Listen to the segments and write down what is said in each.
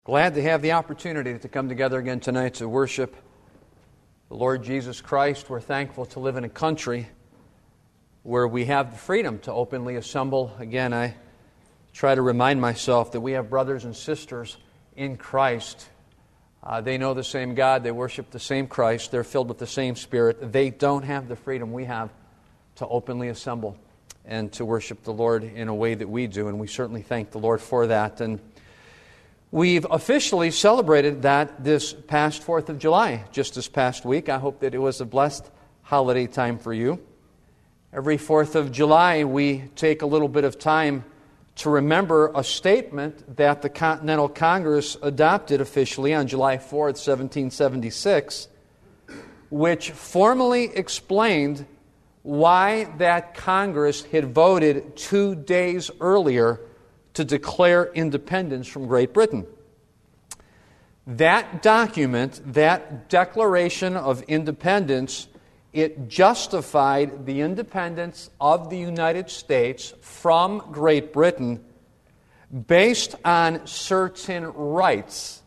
Glad to have the opportunity to come together again tonight to worship the Lord Jesus Christ. We're thankful to live in a country where we have the freedom to openly assemble. Again, I try to remind myself that we have brothers and sisters in Christ. They know the same God. They worship the same Christ. They're filled with the same Spirit. They don't have the freedom we have to openly assemble and to worship the Lord in a way that we do, and we certainly thank the Lord for that. And we've officially celebrated that this past 4th of July, just this past week. I hope that it was a blessed holiday time for you. Every 4th of July, we take a little bit of time to remember a statement that the Continental Congress adopted officially on July 4th, 1776, which formally explained why that Congress had voted 2 days earlier to declare independence from Great Britain. That document, that Declaration of Independence, it justified the independence of the United States from Great Britain based on certain rights.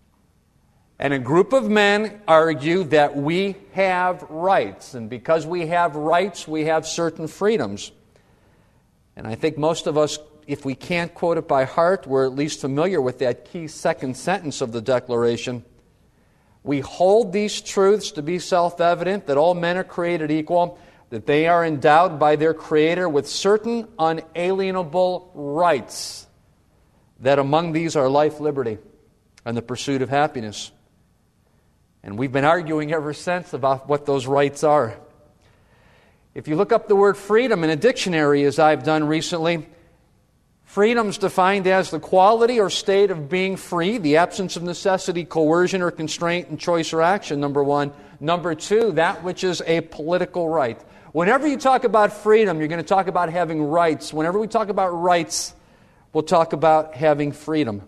And a group of men argue that we have rights, and because we have rights, we have certain freedoms. And I think most of us, if we can't quote it by heart, we're at least familiar with that key second sentence of the Declaration. We hold these truths to be self-evident, that all men are created equal, that they are endowed by their Creator with certain unalienable rights, that among these are life, liberty, and the pursuit of happiness. And we've been arguing ever since about what those rights are. If you look up the word freedom in a dictionary, as I've done recently, freedom's defined as the quality or state of being free, the absence of necessity, coercion, or constraint in choice or action, number one. Number two, that which is a political right. Whenever you talk about freedom, you're going to talk about having rights. Whenever we talk about rights, we'll talk about having freedom.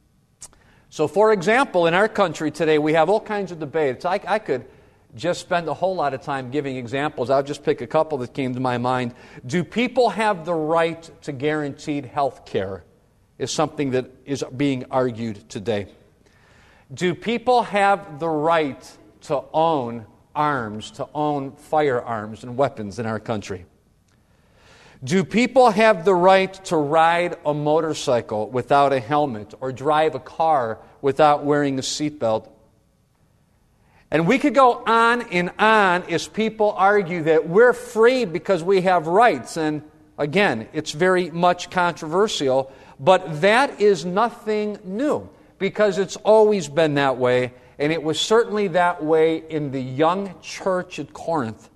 So, for example, in our country today, we have all kinds of debates. I could just spend a whole lot of time giving examples. I'll just pick a couple that came to my mind. Do people have the right to guaranteed health care? Is something that is being argued today. Do people have the right to own arms, to own firearms and weapons in our country? Do people have the right to ride a motorcycle without a helmet or drive a car without wearing a seatbelt? And we could go on and on as people argue that we're free because we have rights. And again, it's very much controversial, but that is nothing new because it's always been that way, and it was certainly that way in the young church at Corinth.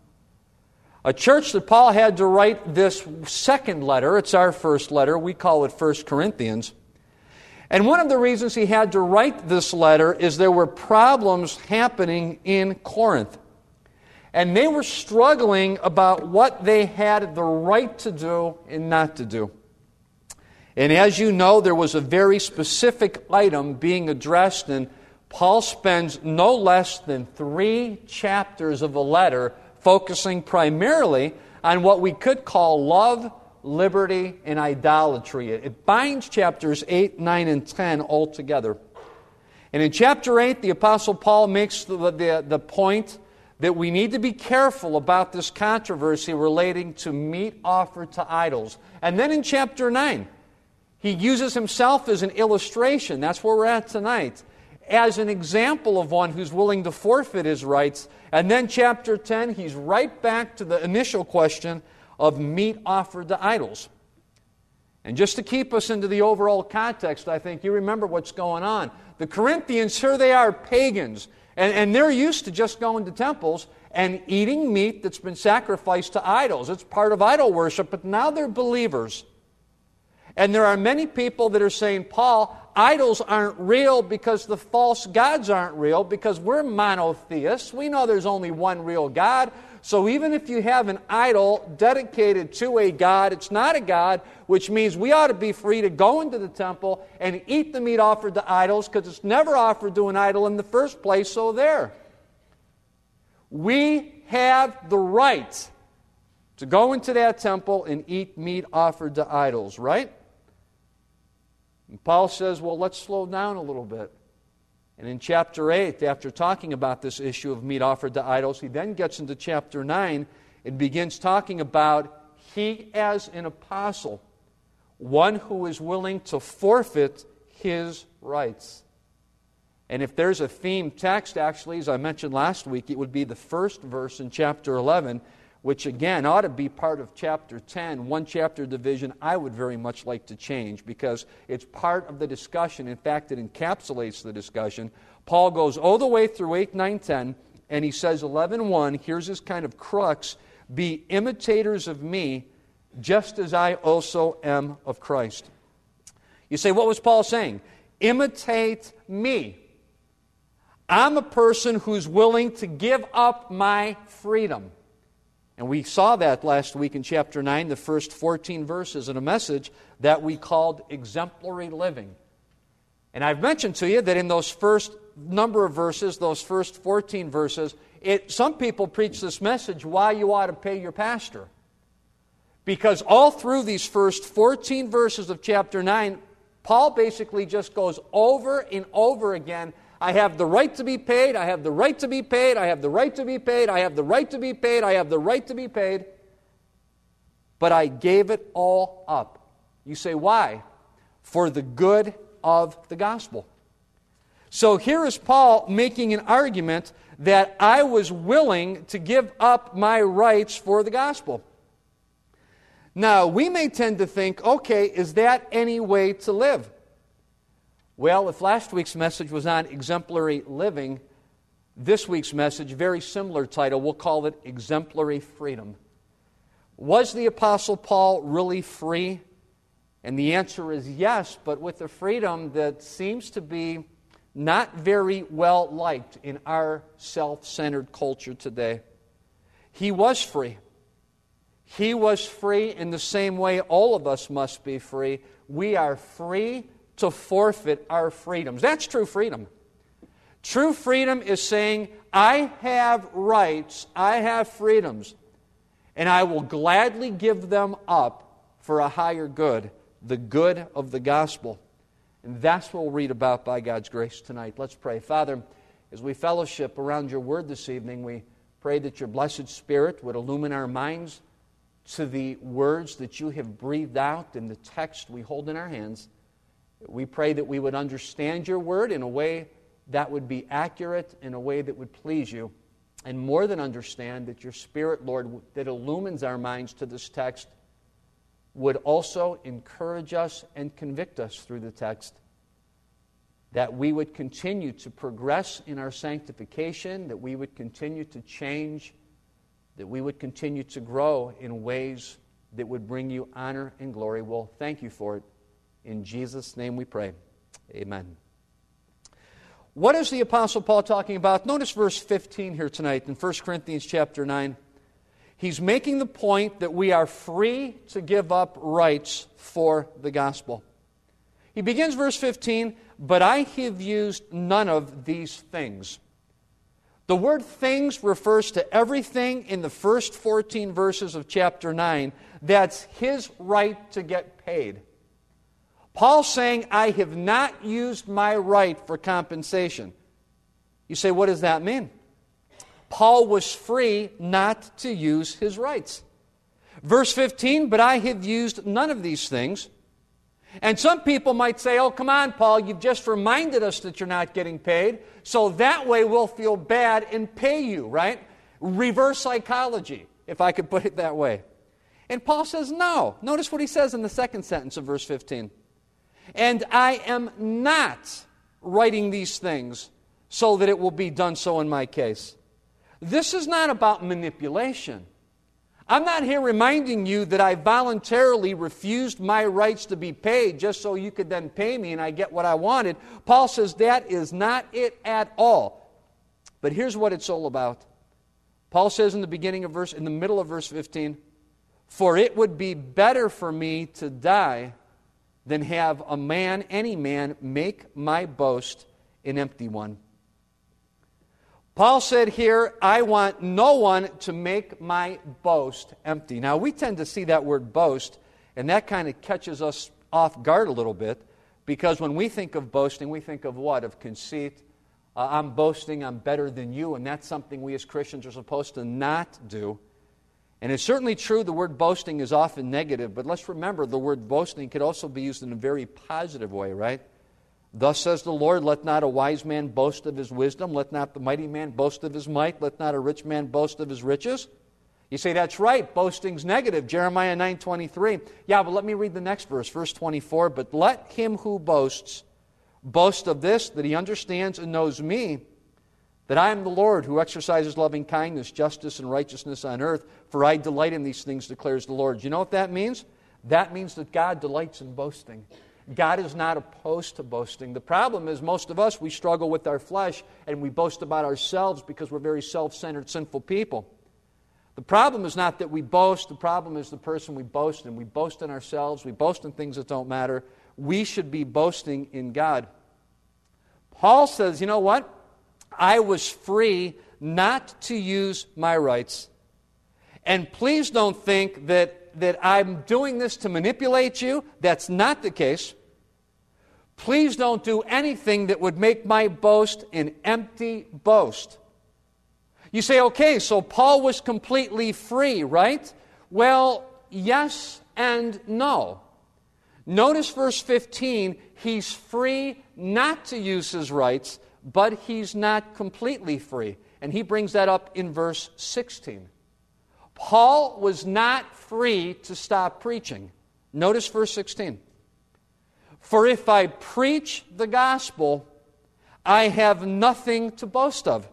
A church that Paul had to write this second letter. It's our first letter. We call it 1 Corinthians. And one of the reasons he had to write this letter is there were problems happening in Corinth. And they were struggling about what they had the right to do and not to do. And as you know, there was a very specific item being addressed, and Paul spends no less than 3 chapters of a letter focusing primarily on what we could call love, liberty, and idolatry. It binds chapters 8, 9, and 10 all together. And in chapter 8, the Apostle Paul makes the point that we need to be careful about this controversy relating to meat offered to idols. And then in chapter 9, he uses himself as an illustration. That's where we're at tonight. As an example of one who's willing to forfeit his rights. And then chapter 10, he's right back to the initial question of meat offered to idols. And just to keep us into the overall context, I think you remember what's going on. The Corinthians, here they are, pagans, and they're used to just going to temples and eating meat that's been sacrificed to idols. It's part of idol worship, but now they're believers. And there are many people that are saying, Paul, idols aren't real because the false gods aren't real, because we're monotheists. We know there's only one real God. So even if you have an idol dedicated to a god, it's not a god, which means we ought to be free to go into the temple and eat the meat offered to idols because it's never offered to an idol in the first place, so there. We have the right to go into that temple and eat meat offered to idols, right? And Paul says, well, let's slow down a little bit. And in chapter 8, after talking about this issue of meat offered to idols, he then gets into chapter 9 and begins talking about he as an apostle, one who is willing to forfeit his rights. And if there's a theme text, actually, as I mentioned last week, it would be the first verse in chapter 11, which again ought to be part of chapter 10, one chapter division I would very much like to change because it's part of the discussion. In fact, it encapsulates the discussion. Paul goes all the way through 8, 9, 10, and he says 11:1, here's his kind of crux, be imitators of me, just as I also am of Christ. You say, what was Paul saying? Imitate me. I'm a person who's willing to give up my freedom. And we saw that last week in chapter 9, the first 14 verses in a message that we called exemplary living. And I've mentioned to you that in those first number of verses, those first 14 verses, some people preach this message why you ought to pay your pastor. Because all through these first 14 verses of chapter 9, Paul basically just goes over and over again, I have the right to be paid, I have the right to be paid, I have the right to be paid, I have the right to be paid, I have the right to be paid, but I gave it all up. You say, why? For the good of the gospel. So here is Paul making an argument that I was willing to give up my rights for the gospel. Now, we may tend to think, okay, is that any way to live? Well, if last week's message was on exemplary living, this week's message, very similar title, we'll call it exemplary freedom. Was the Apostle Paul really free? And the answer is yes, but with a freedom that seems to be not very well liked in our self-centered culture today. He was free. He was free in the same way all of us must be free. We are free to forfeit our freedoms. That's true freedom. True freedom is saying, I have rights, I have freedoms, and I will gladly give them up for a higher good, the good of the gospel. And that's what we'll read about by God's grace tonight. Let's pray. Father, as we fellowship around your word this evening, we pray that your blessed Spirit would illumine our minds to the words that you have breathed out in the text we hold in our hands. We pray that we would understand your word in a way that would be accurate, in a way that would please you. And more than understand, that your Spirit, Lord, that illumines our minds to this text, would also encourage us and convict us through the text. That we would continue to progress in our sanctification, that we would continue to change, that we would continue to grow in ways that would bring you honor and glory. Well, thank you for it. In Jesus' name we pray. Amen. What is the Apostle Paul talking about? Notice verse 15 here tonight in 1 Corinthians chapter 9. He's making the point that we are free to give up rights for the gospel. He begins verse 15, but I have used none of these things. The word things refers to everything in the first 14 verses of chapter 9 that's his right to get paid. Paul's saying, I have not used my right for compensation. You say, what does that mean? Paul was free not to use his rights. Verse 15, but I have used none of these things. And some people might say, oh, come on, Paul, you've just reminded us that you're not getting paid, so that way we'll feel bad and pay you, right? Reverse psychology, if I could put it that way. And Paul says, no. Notice what he says in the second sentence of verse 15. And I am not writing these things so that it will be done so in my case. This is not about manipulation. I'm not here reminding you that I voluntarily refused my rights to be paid just so you could then pay me and I get what I wanted. Paul says that is not it at all. But here's what it's all about. Paul says in the middle of verse 15, for it would be better for me to die than have any man, make my boast an empty one. Paul said here, I want no one to make my boast empty. Now, we tend to see that word boast, and that kind of catches us off guard a little bit, Because when we think of boasting, we think of what? Of conceit. I'm boasting, I'm better than you, and that's something we as Christians are supposed to not do. And it's certainly true the word boasting is often negative, but let's remember the word boasting could also be used in a very positive way, right? Thus says the Lord, let not a wise man boast of his wisdom, let not the mighty man boast of his might, let not a rich man boast of his riches. You say, that's right, boasting's negative, Jeremiah 9:23. Yeah, but let me read the next verse, verse 24. But let him who boasts boast of this, that he understands and knows me, that I am the Lord who exercises loving kindness, justice, and righteousness on earth, for I delight in these things, declares the Lord. You know what that means? That means that God delights in boasting. God is not opposed to boasting. The problem is most of us, we struggle with our flesh and we boast about ourselves because we're very self-centered, sinful people. The problem is not that we boast. The problem is the person we boast in. We boast in ourselves. We boast in things that don't matter. We should be boasting in God. Paul says, you know what? I was free not to use my rights. And please don't think that I'm doing this to manipulate you. That's not the case. Please don't do anything that would make my boast an empty boast. You say, okay, so Paul was completely free, right? Well, yes and no. Notice verse 15, he's free not to use his rights, but he's not completely free. And he brings that up in verse 16. Paul was not free to stop preaching. Notice verse 16. For if I preach the gospel, I have nothing to boast of.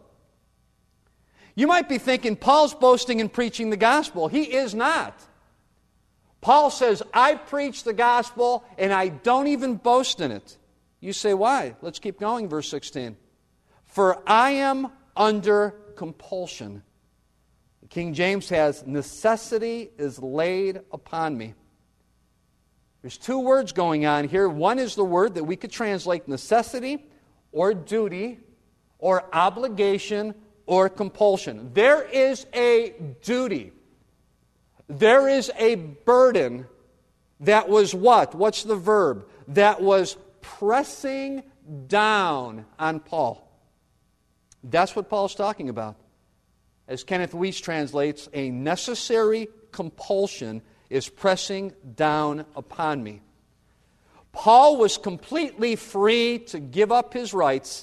You might be thinking, Paul's boasting in preaching the gospel. He is not. Paul says, I preach the gospel and I don't even boast in it. You say, why? Let's keep going, verse 16. For I am under compulsion. King James has, necessity is laid upon me. There's two words going on here. One is the word that we could translate necessity or duty or obligation or compulsion. There is a duty. There is a burden that was what? What's the verb? That was pressing down on Paul. That's what Paul's talking about. As Kenneth Weiss translates, a necessary compulsion is pressing down upon me. Paul was completely free to give up his rights,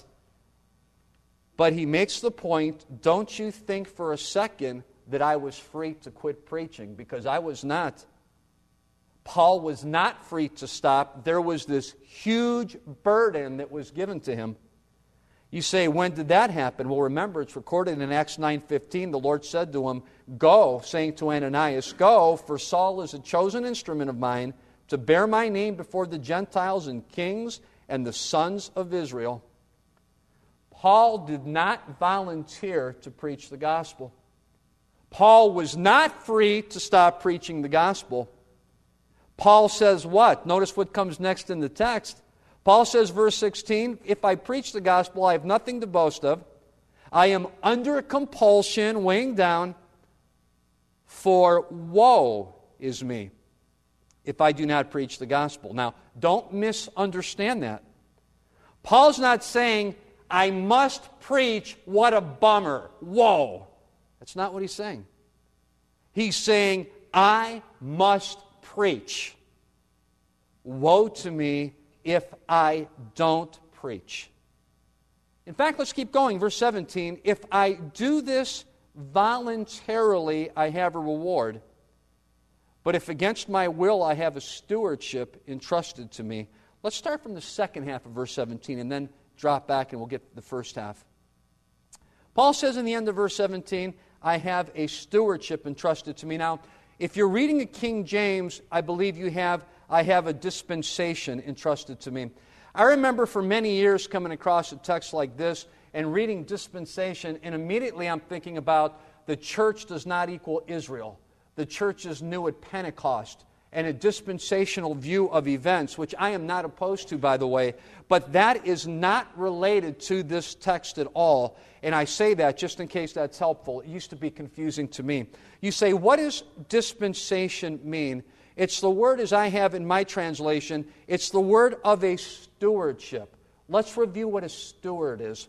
but he makes the point, don't you think for a second that I was free to quit preaching, because I was not. Paul was not free to stop. There was this huge burden that was given to him. You say, when did that happen? Well, remember, it's recorded in Acts 9:15. The Lord said to him, go, saying to Ananias, go, for Saul is a chosen instrument of mine to bear my name before the Gentiles and kings and the sons of Israel. Paul did not volunteer to preach the gospel. Paul was not free to stop preaching the gospel. Paul says what? Notice what comes next in the text. Paul says, verse 16, if I preach the gospel, I have nothing to boast of. I am under compulsion, weighing down, for woe is me if I do not preach the gospel. Now, don't misunderstand that. Paul's not saying, I must preach, what a bummer, woe. That's not what he's saying. He's saying, I must preach. Woe to me if I don't preach. In fact, let's keep going. Verse 17, if I do this voluntarily, I have a reward. But if against my will, I have a stewardship entrusted to me. Let's start from the second half of verse 17 and then drop back and we'll get to the first half. Paul says in the end of verse 17, I have a stewardship entrusted to me. Now, if you're reading the King James, I believe I have a dispensation entrusted to me. I remember for many years coming across a text like this and reading dispensation, and immediately I'm thinking about the church does not equal Israel. The church is new at Pentecost, and a dispensational view of events, which I am not opposed to, by the way, but that is not related to this text at all. And I say that just in case that's helpful. It used to be confusing to me. You say, what does dispensation mean? It's the word, as I have in my translation, it's the word of a stewardship. Let's review what a steward is.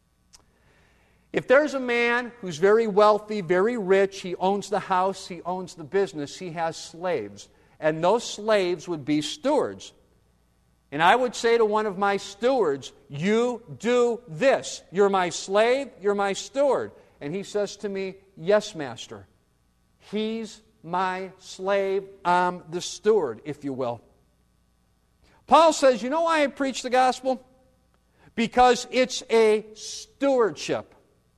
If there's a man who's very wealthy, very rich, he owns the house, he owns the business, he has slaves. And those slaves would be stewards. And I would say to one of my stewards, you do this. You're my slave, you're my steward. And he says to me, yes, master. He's my slave, I'm the steward, if you will. Paul says, you know why I preach the gospel? Because it's a stewardship.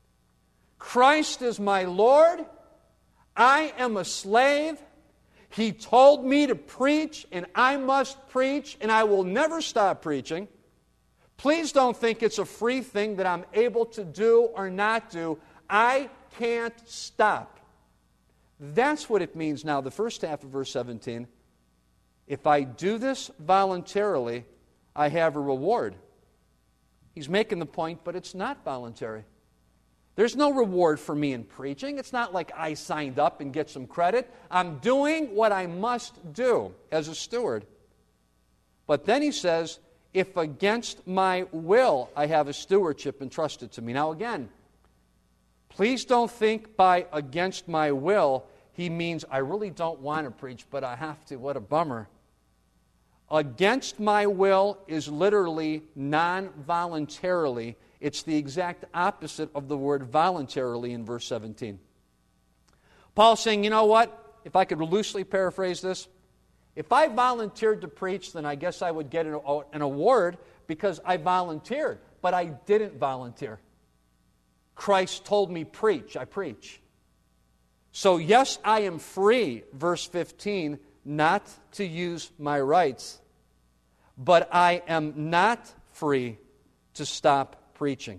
Christ is my Lord. I am a slave. He told me to preach, and I must preach, and I will never stop preaching. Please don't think it's a free thing that I'm able to do or not do. I can't stop. That's what it means now, the first half of verse 17. If I do this voluntarily, I have a reward. He's making the point, but it's not voluntary. There's no reward for me in preaching. It's not like I signed up and get some credit. I'm doing what I must do as a steward. But then he says, if against my will I have a stewardship entrusted to me. Now again, please don't think by against my will he means I really don't want to preach, but I have to. What a bummer. Against my will is literally non-voluntarily. It's the exact opposite of the word voluntarily in verse 17. Paul's saying, you know what? If I could loosely paraphrase this, if I volunteered to preach, then I guess I would get an award because I volunteered, but I didn't volunteer. Christ told me preach, I preach. So yes, I am free, verse 15, not to use my rights, but I am not free to stop preaching.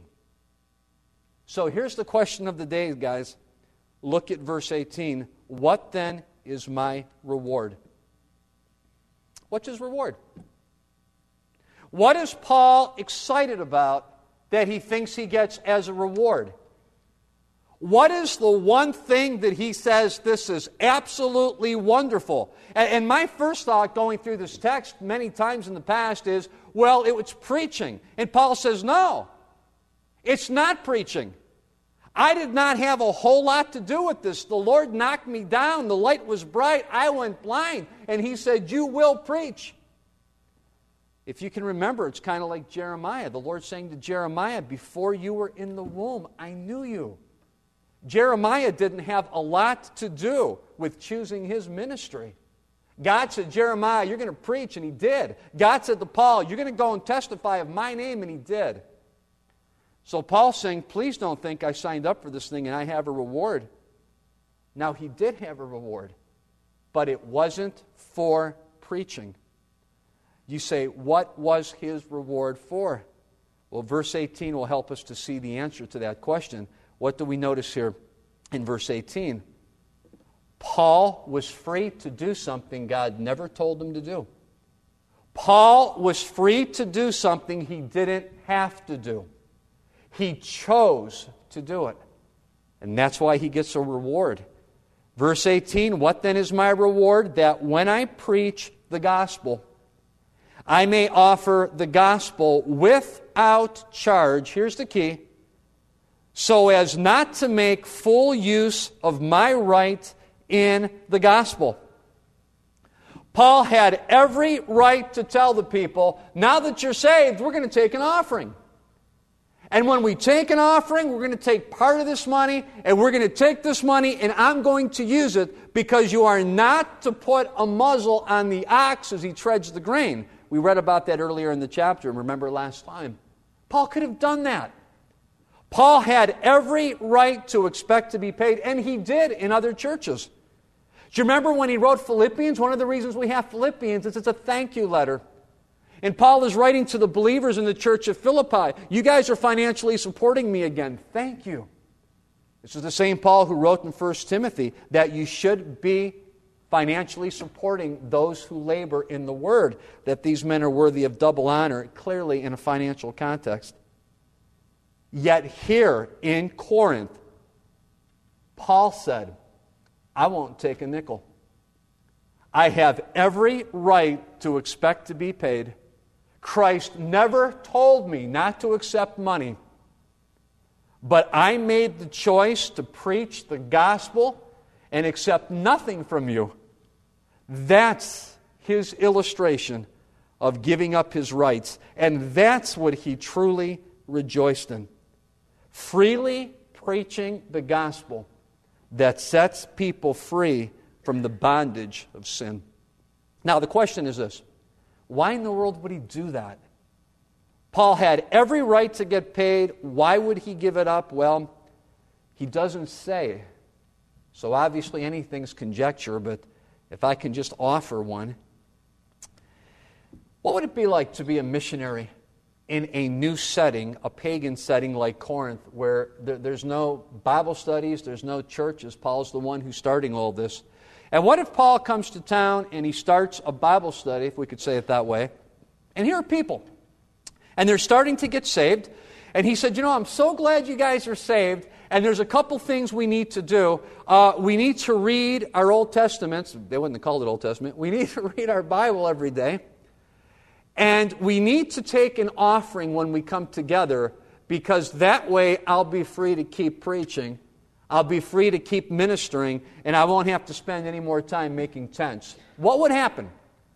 So here's the question of the day, guys. Look at verse 18. What then is my reward? What's his reward? What is Paul excited about that he thinks he gets as a reward? What is the one thing that he says this is absolutely wonderful? And my first thought going through this text many times in the past is, well, it was preaching. And Paul says, no, it's not preaching. I did not have a whole lot to do with this. The Lord knocked me down. The light was bright. I went blind. And he said, you will preach. If you can remember, it's kind of like Jeremiah. The Lord saying to Jeremiah, before you were in the womb, I knew you. Jeremiah didn't have a lot to do with choosing his ministry. God said, Jeremiah, you're going to preach, and he did. God said to Paul, you're going to go and testify of my name, and he did. So Paul's saying, please don't think I signed up for this thing and I have a reward. Now, he did have a reward, but it wasn't for preaching. You say, what was his reward for? Well, verse 18 will help us to see the answer to that question. What do we notice here in verse 18? Paul was free to do something God never told him to do. Paul was free to do something he didn't have to do. He chose to do it. And that's why he gets a reward. Verse 18, what then is my reward? That when I preach the gospel, I may offer the gospel without charge. Here's the key. So as not to make full use of my right in the gospel. Paul had every right to tell the people, now that you're saved, we're going to take an offering. And when we take an offering, we're going to take part of this money, and we're going to take this money, and I'm going to use it because you are not to put a muzzle on the ox as he treads the grain. We read about that earlier in the chapter, and remember last time. Paul could have done that. Paul had every right to expect to be paid, and he did in other churches. Do you remember when he wrote Philippians? One of the reasons we have Philippians is it's a thank you letter. And Paul is writing to the believers in the church of Philippi. You guys are financially supporting me again. Thank you. This is the same Paul who wrote in 1 Timothy that you should be financially supporting those who labor in the word, that these men are worthy of double honor, clearly in a financial context. Yet here in Corinth, Paul said, I won't take a nickel. I have every right to expect to be paid. Christ never told me not to accept money. But I made the choice to preach the gospel and accept nothing from you. That's his illustration of giving up his rights. And that's what he truly rejoiced in. Freely preaching the gospel that sets people free from the bondage of sin. Now, the question is this: why in the world would he do that? Paul had every right to get paid. Why would he give it up? Well, he doesn't say. So obviously anything's conjecture, but if I can just offer one. What would it be like to be a missionary in a new setting, a pagan setting like Corinth, where there's no Bible studies, there's no churches? Paul's the one who's starting all this. And what if Paul comes to town and he starts a Bible study, if we could say it that way, and here are people, and they're starting to get saved, and he said, I'm so glad you guys are saved, and there's a couple things we need to do. We need to read our Old Testaments. They wouldn't have called it Old Testament. We need to read our Bible every day. And we need to take an offering when we come together, because that way I'll be free to keep preaching. I'll be free to keep ministering, and I won't have to spend any more time making tents. What would happen?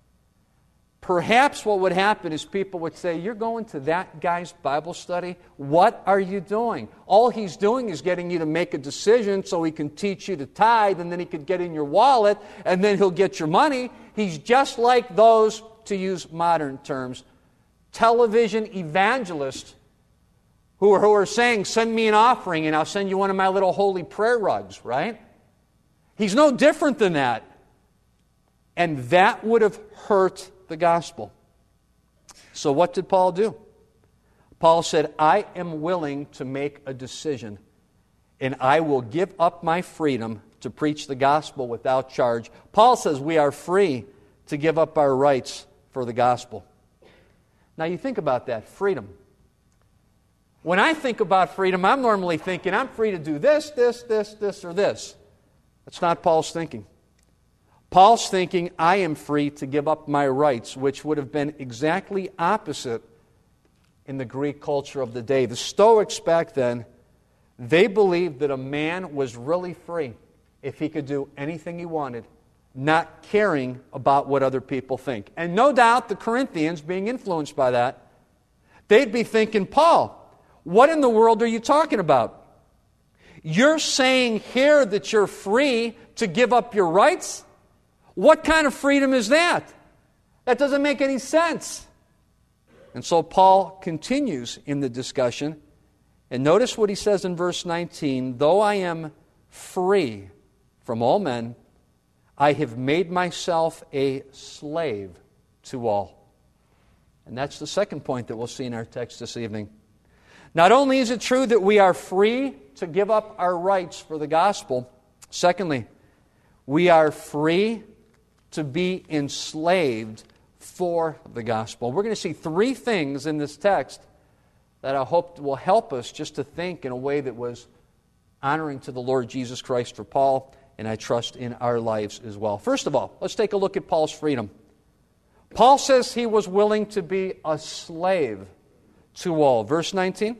Perhaps what would happen is people would say, you're going to that guy's Bible study? What are you doing? All he's doing is getting you to make a decision so he can teach you to tithe, and then he could get in your wallet, and then he'll get your money. He's just like those, to use modern terms, television evangelists who are saying, send me an offering and I'll send you one of my little holy prayer rugs, right? He's no different than that. And that would have hurt the gospel. So what did Paul do? Paul said, I am willing to make a decision, and I will give up my freedom to preach the gospel without charge. Paul says we are free to give up our rights for the gospel. Now you think about that, freedom. When I think about freedom, I'm normally thinking I'm free to do this, or this. That's not Paul's thinking. Paul's thinking, I am free to give up my rights, which would have been exactly opposite in the Greek culture of the day. The Stoics back then, they believed that a man was really free if he could do anything he wanted, not caring about what other people think. And no doubt the Corinthians, being influenced by that, they'd be thinking, Paul, what in the world are you talking about? You're saying here that you're free to give up your rights? What kind of freedom is that? That doesn't make any sense. And so Paul continues in the discussion. And notice what he says in verse 19. Though I am free from all men, I have made myself a slave to all. And that's the second point that we'll see in our text this evening. Not only is it true that we are free to give up our rights for the gospel, secondly, we are free to be enslaved for the gospel. We're going to see three things in this text that I hope will help us just to think in a way that was honoring to the Lord Jesus Christ for Paul, and I trust in our lives as well. First of all, let's take a look at Paul's freedom. Paul says he was willing to be a slave to all. Verse 19,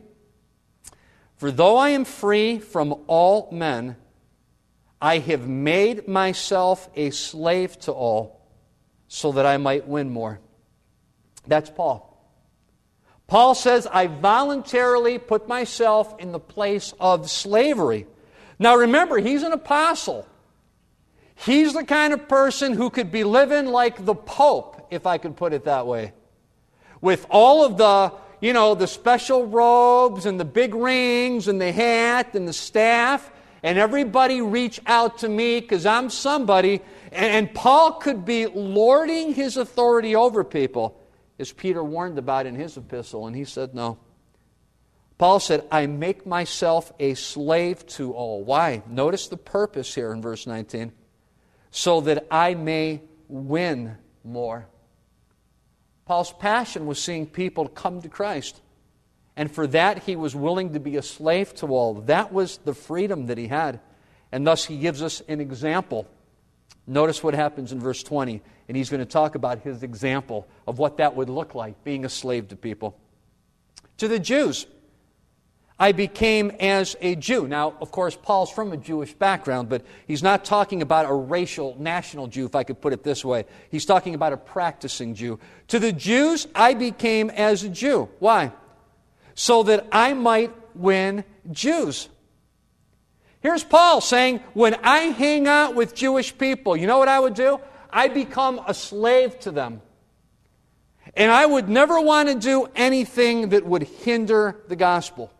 for though I am free from all men, I have made myself a slave to all, so that I might win more. That's Paul. Paul says, I voluntarily put myself in the place of slavery. Now remember, he's an apostle. He's the kind of person who could be living like the Pope, if I could put it that way. With all of the special robes and the big rings and the hat and the staff, and everybody reach out to me because I'm somebody. And Paul could be lording his authority over people, as Peter warned about in his epistle, and he said no. Paul said, I make myself a slave to all. Why? Notice the purpose here in verse 19. So that I may win more. Paul's passion was seeing people come to Christ. And for that, he was willing to be a slave to all. That was the freedom that he had. And thus, he gives us an example. Notice what happens in verse 20, and he's going to talk about his example of what that would look like, being a slave to people. To the Jews, I became as a Jew. Now, of course, Paul's from a Jewish background, but he's not talking about a racial, national Jew, if I could put it this way. He's talking about a practicing Jew. To the Jews, I became as a Jew. Why? So that I might win Jews. Here's Paul saying, when I hang out with Jewish people, you know what I would do? I become a slave to them. And I would never want to do anything that would hinder the gospel.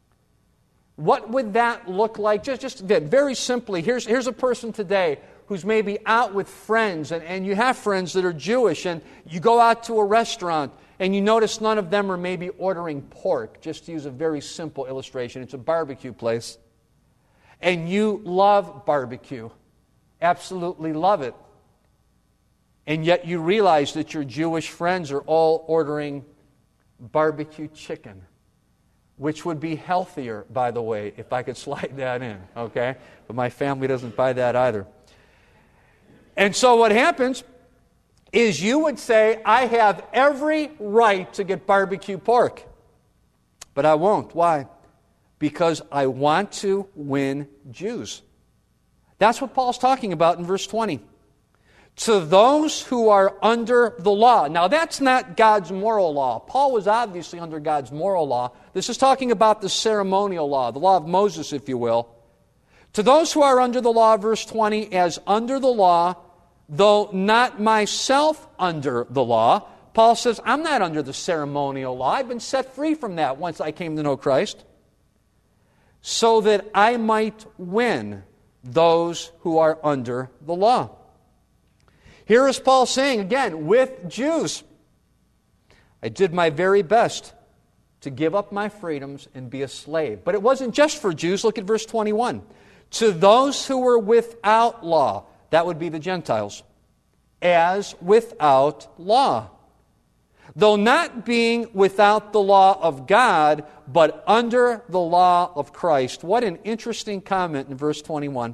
What would that look like? Just again, very simply, here's a person today who's maybe out with friends, and you have friends that are Jewish, and you go out to a restaurant, and you notice none of them are maybe ordering pork, just to use a very simple illustration. It's a barbecue place. And you love barbecue, absolutely love it. And yet you realize that your Jewish friends are all ordering barbecue chicken, which would be healthier, by the way, if I could slide that in, okay? But my family doesn't buy that either. And so what happens is you would say, I have every right to get barbecue pork, but I won't. Why? Because I want to win Jews. That's what Paul's talking about in verse 20. To those who are under the law. Now, that's not God's moral law. Paul was obviously under God's moral law. This is talking about the ceremonial law, the law of Moses, if you will. To those who are under the law, verse 20, as under the law, though not myself under the law. Paul says, I'm not under the ceremonial law. I've been set free from that once I came to know Christ. So that I might win those who are under the law. Here is Paul saying, again, with Jews, I did my very best to give up my freedoms and be a slave. But it wasn't just for Jews. Look at verse 21. To those who were without law, that would be the Gentiles, as without law. Though not being without the law of God, but under the law of Christ. What an interesting comment in verse 21.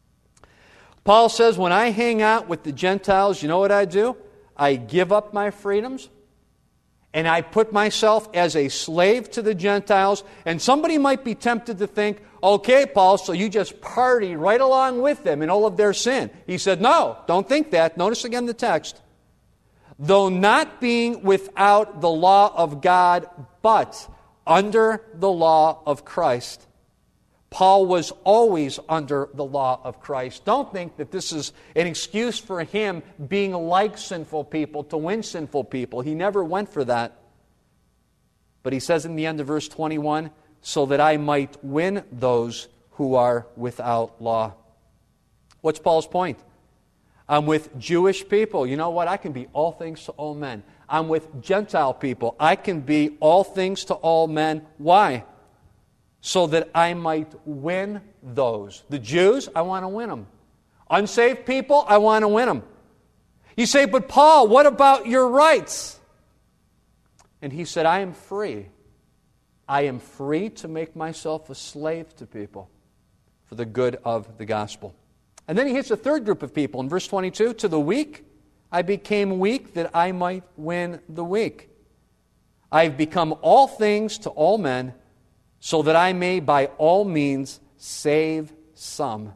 Paul says, when I hang out with the Gentiles, you know what I do? I give up my freedoms, and I put myself as a slave to the Gentiles. And somebody might be tempted to think, okay, Paul, so you just party right along with them in all of their sin. He said, no, don't think that. Notice again the text. Though not being without the law of God, but under the law of Christ. Paul was always under the law of Christ. Don't think that this is an excuse for him being like sinful people to win sinful people. He never went for that. But he says in the end of verse 21, so that I might win those who are without law. What's Paul's point? I'm with Jewish people. You know what? I can be all things to all men. I'm with Gentile people. I can be all things to all men. Why? So that I might win those. The Jews, I want to win them. Unsaved people, I want to win them. You say, but Paul, what about your rights? And he said, I am free. I am free to make myself a slave to people for the good of the gospel. And then he hits a third group of people in verse 22. To the weak, I became weak that I might win the weak. I've become all things to all men, so that I may by all means save some.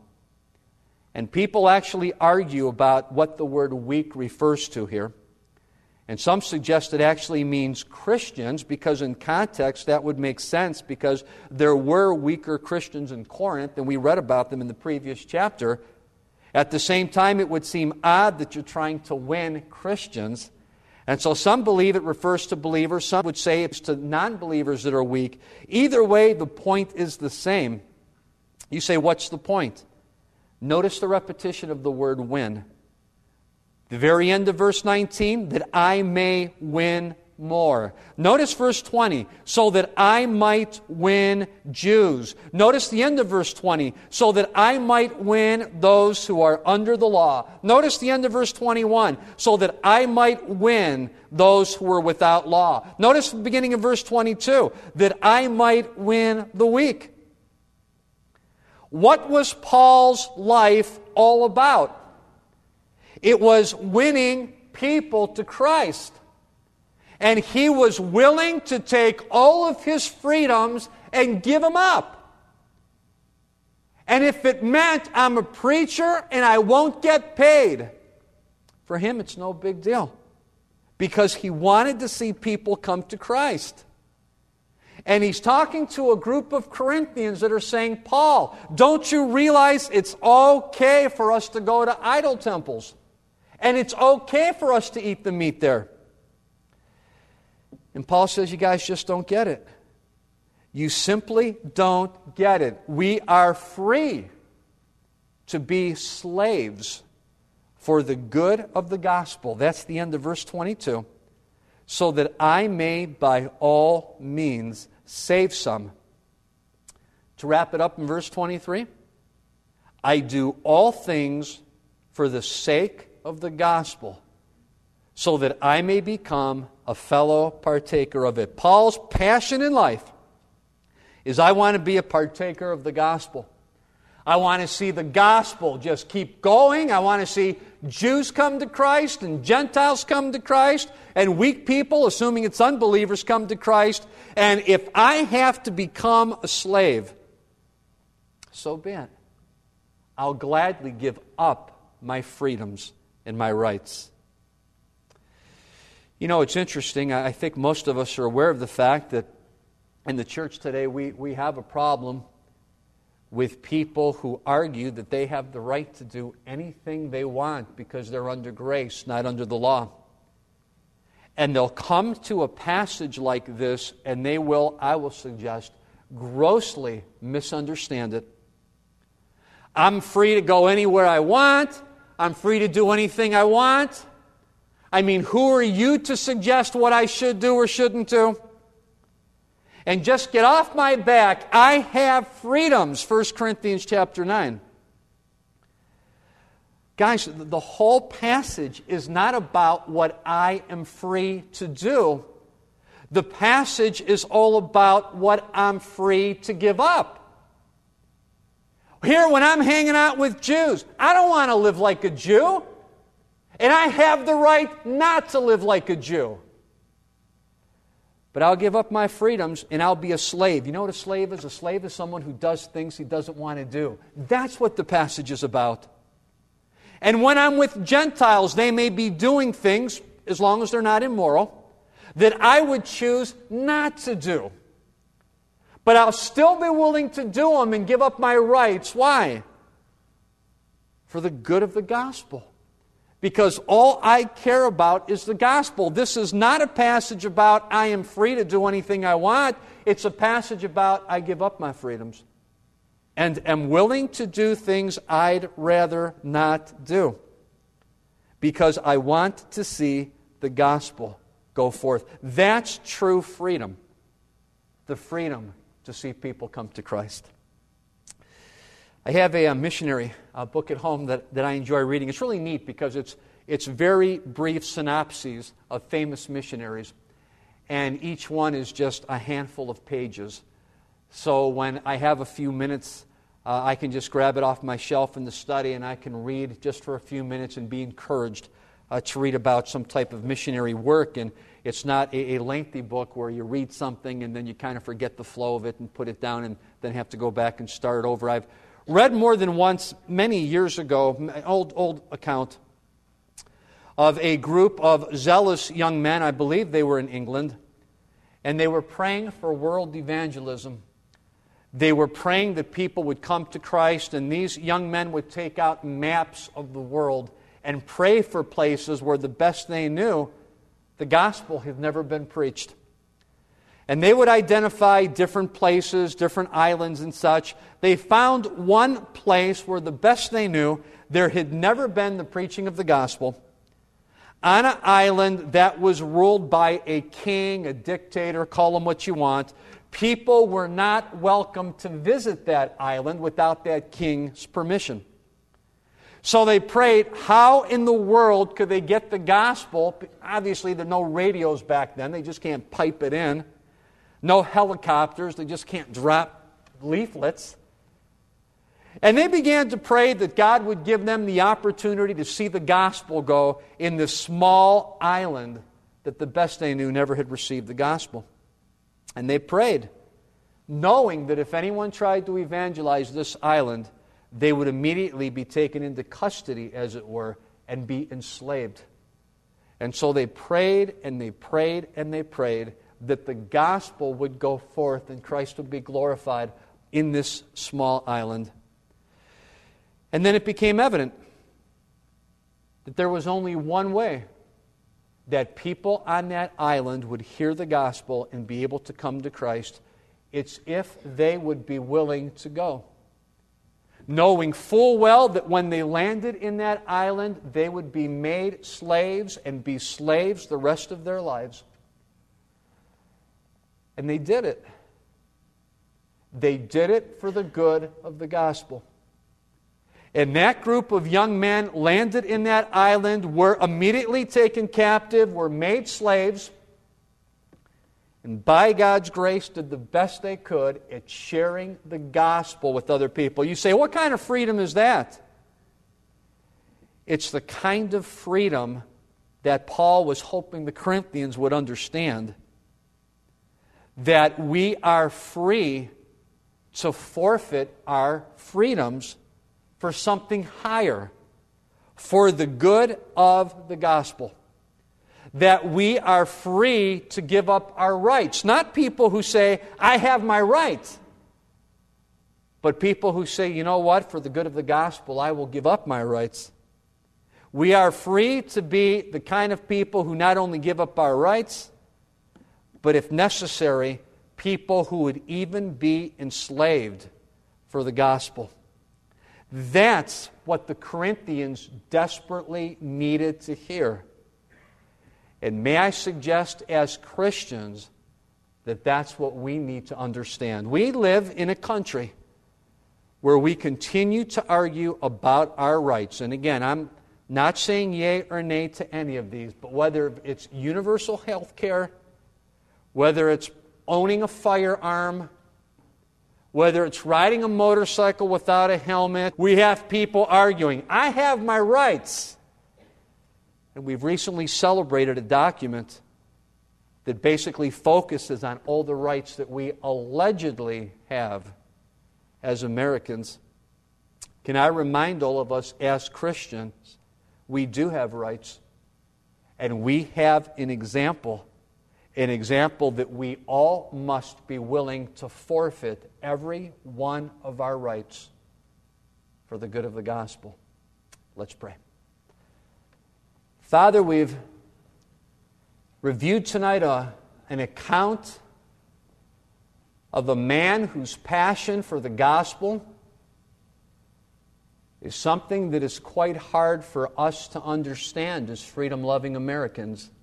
And people actually argue about what the word weak refers to here. And some suggest it actually means Christians, because in context that would make sense, because there were weaker Christians in Corinth, and we read about them in the previous chapter. At the same time, it would seem odd that you're trying to win Christians. And so some believe it refers to believers. Some would say it's to non-believers that are weak. Either way, the point is the same. You say, what's the point? Notice the repetition of the word win. The very end of verse 19, that I may win more. Notice verse 20, so that I might win Jews. Notice the end of verse 20, so that I might win those who are under the law. Notice the end of verse 21, so that I might win those who are without law. Notice the beginning of verse 22, that I might win the weak. What was Paul's life all about? It was winning people to Christ. And he was willing to take all of his freedoms and give them up. And if it meant I'm a preacher and I won't get paid, for him it's no big deal. Because he wanted to see people come to Christ. And he's talking to a group of Corinthians that are saying, Paul, don't you realize it's okay for us to go to idol temples? And it's okay for us to eat the meat there. And Paul says, you guys just don't get it. You simply don't get it. We are free to be slaves for the good of the gospel. That's the end of verse 22. So that I may by all means save some. To wrap it up in verse 23, I do all things for the sake of the gospel, so that I may become a fellow partaker of it. Paul's passion in life is I want to be a partaker of the gospel. I want to see the gospel just keep going. I want to see Jews come to Christ and Gentiles come to Christ and weak people, assuming it's unbelievers, come to Christ. And if I have to become a slave, so be it. I'll gladly give up my freedoms and my rights. You know, it's interesting. I think most of us are aware of the fact that in the church today we have a problem with people who argue that they have the right to do anything they want because they're under grace, not under the law. And they'll come to a passage like this and they will, I will suggest, grossly misunderstand it. I'm free to go anywhere I want. I'm free to do anything I want. I mean, who are you to suggest what I should do or shouldn't do? And just get off my back. I have freedoms, 1 Corinthians chapter 9. Guys, the whole passage is not about what I am free to do. The passage is all about what I'm free to give up. Here, when I'm hanging out with Jews, I don't want to live like a Jew. And I have the right not to live like a Jew. But I'll give up my freedoms and I'll be a slave. You know what a slave is? A slave is someone who does things he doesn't want to do. That's what the passage is about. And when I'm with Gentiles, they may be doing things, as long as they're not immoral, that I would choose not to do. But I'll still be willing to do them and give up my rights. Why? For the good of the gospel. Because all I care about is the gospel. This is not a passage about I am free to do anything I want. It's a passage about I give up my freedoms and am willing to do things I'd rather not do. Because I want to see the gospel go forth. That's true freedom. The freedom to see people come to Christ. I have a missionary book at home that I enjoy reading. It's really neat because it's very brief synopses of famous missionaries. And each one is just a handful of pages. So when I have a few minutes, I can just grab it off my shelf in the study and I can read just for a few minutes and be encouraged to read about some type of missionary work. And it's not a lengthy book where you read something and then you kind of forget the flow of it and put it down and then have to go back and start over. I've read more than once, many years ago, an old account of a group of zealous young men. I believe they were in England, and they were praying for world evangelism. They were praying that people would come to Christ, and these young men would take out maps of the world and pray for places where the best they knew, the gospel had never been preached. And they would identify different places, different islands and such. They found one place where the best they knew, there had never been the preaching of the gospel. On an island that was ruled by a king, a dictator, call him what you want, people were not welcome to visit that island without that king's permission. So they prayed, how in the world could they get the gospel? Obviously, there are no radios back then. They just can't pipe it in. No helicopters. They just can't drop leaflets. And they began to pray that God would give them the opportunity to see the gospel go in this small island that the best they knew never had received the gospel. And they prayed, knowing that if anyone tried to evangelize this island, they would immediately be taken into custody, as it were, and be enslaved. And so they prayed and they prayed and they prayed that the gospel would go forth and Christ would be glorified in this small island. And then it became evident that there was only one way that people on that island would hear the gospel and be able to come to Christ. It's if they would be willing to go. Knowing full well that when they landed in that island, they would be made slaves and be slaves the rest of their lives. And they did it. They did it for the good of the gospel. And that group of young men landed in that island, were immediately taken captive, were made slaves, and by God's grace did the best they could at sharing the gospel with other people. You say, what kind of freedom is that? It's the kind of freedom that Paul was hoping the Corinthians would understand. That we are free to forfeit our freedoms for something higher, for the good of the gospel. That we are free to give up our rights. Not people who say, I have my right. But people who say, you know what, for the good of the gospel, I will give up my rights. We are free to be the kind of people who not only give up our rights, but if necessary, people who would even be enslaved for the gospel. That's what the Corinthians desperately needed to hear. And may I suggest as Christians that that's what we need to understand. We live in a country where we continue to argue about our rights. And again, I'm not saying yea or nay to any of these, but whether it's universal health care, whether it's owning a firearm, whether it's riding a motorcycle without a helmet, we have people arguing, I have my rights. And we've recently celebrated a document that basically focuses on all the rights that we allegedly have as Americans. Can I remind all of us as Christians, we do have rights. And we have an example that we all must be willing to forfeit every one of our rights for the good of the gospel. Let's pray. Father, we've reviewed tonight an account of a man whose passion for the gospel is something that is quite hard for us to understand as freedom-loving Americans.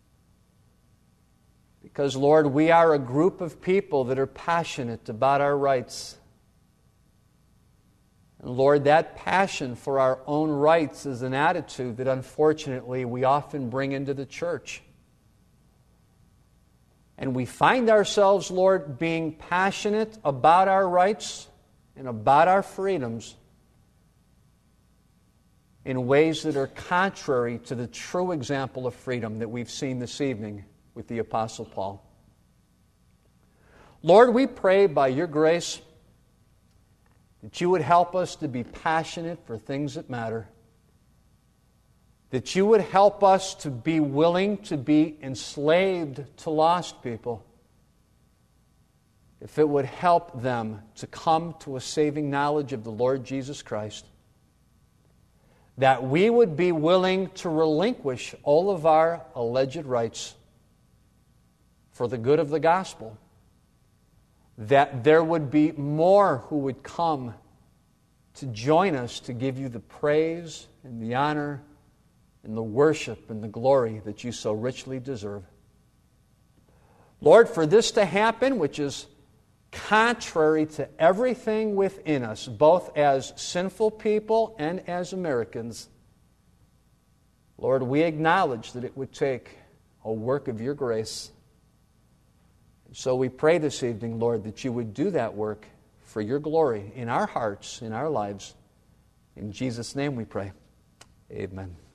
Because, Lord, we are a group of people that are passionate about our rights. And Lord, that passion for our own rights is an attitude that unfortunately we often bring into the church. And we find ourselves, Lord, being passionate about our rights and about our freedoms in ways that are contrary to the true example of freedom that we've seen this evening with the Apostle Paul. Lord, we pray by your grace that you would help us to be passionate for things that matter. That you would help us to be willing to be enslaved to lost people. If it would help them to come to a saving knowledge of the Lord Jesus Christ. That we would be willing to relinquish all of our alleged rights for the good of the gospel. That there would be more who would come to join us to give you the praise and the honor and the worship and the glory that you so richly deserve. Lord, for this to happen, which is contrary to everything within us, both as sinful people and as Americans, Lord, we acknowledge that it would take a work of your grace. So we pray this evening, Lord, that you would do that work for your glory in our hearts, in our lives. In Jesus' name we pray. Amen.